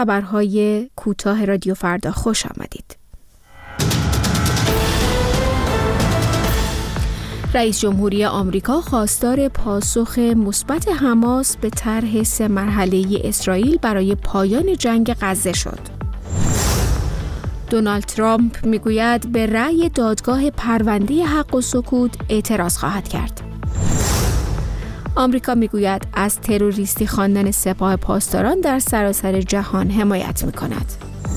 خبرهای کوتاه رادیو فردا خوش آمدید. رئیس جمهوری آمریکا خواستار پاسخ مثبت حماس به طرح 3 مرحله‌ای اسرائیل برای پایان جنگ غزه شد. دونالد ترامپ میگوید به رأی دادگاه پرونده حق و سکوت اعتراض خواهد کرد. آمریکا میگوید از تروریستی خواندن سپاه پاسداران در سراسر جهان حمایت میکند.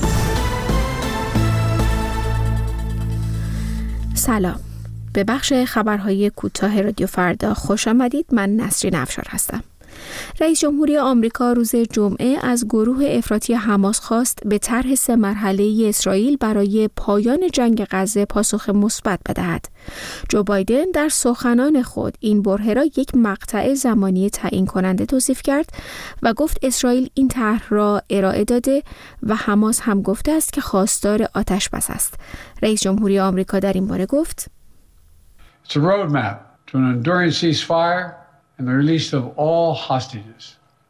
سلام. به بخش خبرهای کوتاه رادیو فردا خوش آمدید. من نسرین افشار هستم. رئیس جمهوری آمریکا روز جمعه از گروه افراطی حماس خواست به طرح 3 مرحله‌ای اسرائیل برای پایان جنگ غزه پاسخ مثبت بدهد. جو بایدن در سخنان خود این برهه را یک مقطع زمانی تعیین کننده توصیف کرد و گفت اسرائیل این طرح را ارائه داده و حماس هم گفته است که خواستار آتش‌بس است. رئیس جمهوری آمریکا در این باره گفت: It's a roadmap to an enduring ceasefire and the release of all hostages.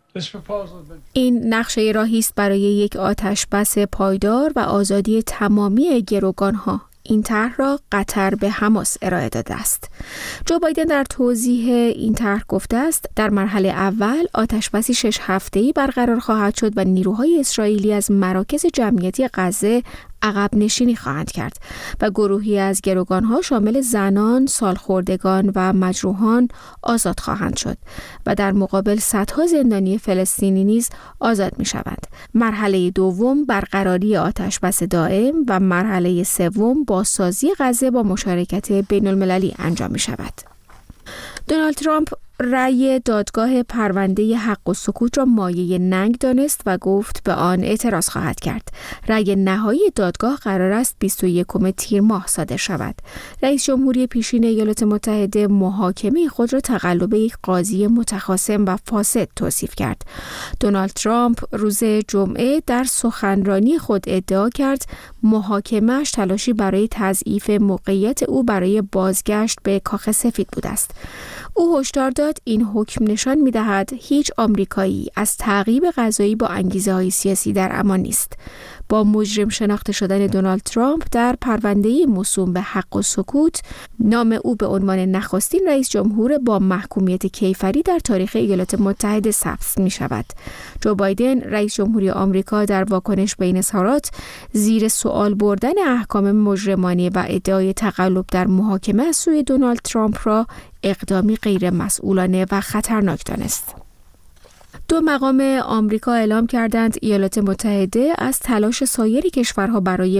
این نقشه راهی است برای یک آتش‌بس پایدار و آزادی تمامی گروگان‌ها. این طرح را قطر به حماس ارائه داده است. جو بایدن در توضیح این طرح گفته است در مرحله اول آتش‌بسی 6 هفته‌ای برقرار خواهد شد و نیروهای اسرائیلی از مراکز جمعیتی غزه عقب نشینی خواهند کرد و گروهی از گروگان‌ها شامل زنان، سالخوردگان و مجروحان آزاد خواهند شد و در مقابل صدها زندانی فلسطینی نیز آزاد می‌شوند. مرحله دوم برقراری آتش‌بس دائم و مرحله سوم بازسازی غزه با مشارکت بین‌المللی انجام می‌شود. دونالد ترامپ رأی دادگاه پرونده حق و سکوت را مایه ننگ دانست و گفت به آن اعتراض خواهد کرد. رأی نهایی دادگاه قرار است 21 تیر ماه صادر شود. رئیس جمهوری پیشین ایالات متحده محاکمه خود را تقلب یک قاضی متخاصم و فاسد توصیف کرد. دونالد ترامپ روز جمعه در سخنرانی خود ادعا کرد محاکمه‌اش تلاشی برای تضعیف موقعیت او برای بازگشت به کاخ سفید بوده است. او هشدار داد این حکم نشان می‌دهد هیچ آمریکایی از تعقیب قضایی با انگیزه‌های سیاسی در امان نیست. با مجرم شناخته شدن دونالد ترامپ در پرونده موسوم به حق و سکوت، نام او به عنوان نخستین رئیس جمهور با محکومیت کیفری در تاریخ ایالات متحده ثبت می‌شود. جو بایدن رئیس جمهوری آمریکا در واکنش به این اظهارات زیر سوال بردن احکام مجرمانه و ادعای تقلب در محاکمه از سوی دونالد ترامپ را اقدامی غیر مسئولانه و خطرناک دانست. 2 مقام آمریکا اعلام کردند ایالات متحده از تلاش سایر کشورها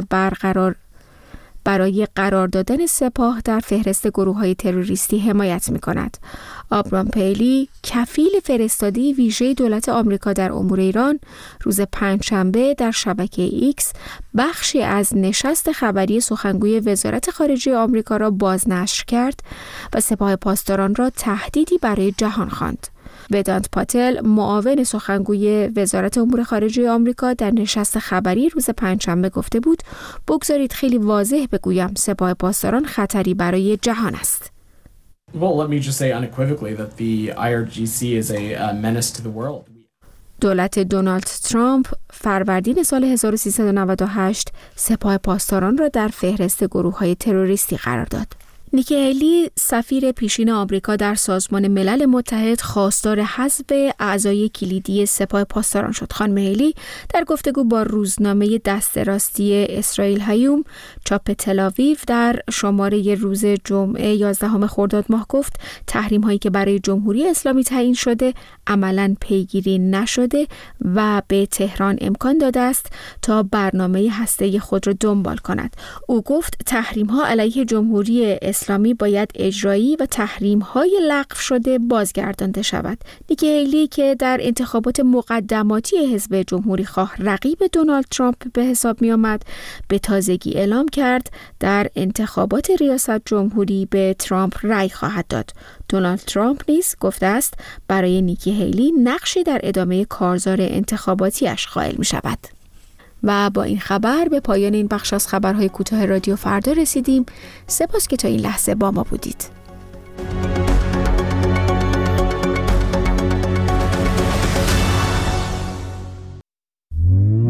برای قرار دادن سپاه در فهرست گروه‌های تروریستی حمایت می‌کند. آبرام پیلی، کفیل فرستادی ویژه دولت آمریکا در امور ایران، روز پنجشنبه در شبکه ایکس بخشی از نشست خبری سخنگوی وزارت خارجه آمریکا را بازنشر کرد و سپاه پاسداران را تهدیدی برای جهان خواند. ودانت پاتل، معاون سخنگوی وزارت امور خارجه آمریکا، در نشست خبری روز پنجشنبه گفته بود بگذارید خیلی واضح بگویم سپاه پاسداران خطری برای جهان است. Well, let me just say unequivocally that the IRGC is a menace to the world. دولت دونالد ترامپ فروردین سال 1398 سپاه پاسداران را در فهرست گروه‌های تروریستی قرار داد. نیکی هیلی، سفیر پیشین آمریکا در سازمان ملل متحد، خواستار حذف اعضای کلیدی سپاه پاسداران شد. خانم هیلی در گفتگو با روزنامه دست راستی اسرائیل هیوم چاپ تل‌آویو در شماره روز جمعه 11 خرداد ماه گفت تحریم هایی که برای جمهوری اسلامی تعیین شده عملاً پیگیری نشده و به تهران امکان داده است تا برنامه هسته‌ای خود را دنبال کند. او گفت تحریم ها علیه جمهوری اسلامی باید اجرایی و تحریم‌های لغو شده بازگردانده شود. نیکی هیلی که در انتخابات مقدماتی حزب جمهوری خواه رقیب دونالد ترامپ به حساب می آمد، به تازگی اعلام کرد در انتخابات ریاست جمهوری به ترامپ رأی خواهد داد. دونالد ترامپ نیز گفته است برای نیکی هیلی نقشی در ادامه کارزار انتخاباتیش قائل می شود. و با این خبر به پایان این بخش از خبرهای کوتاه رادیو فردا رسیدیم. سپاس که تا این لحظه با ما بودید.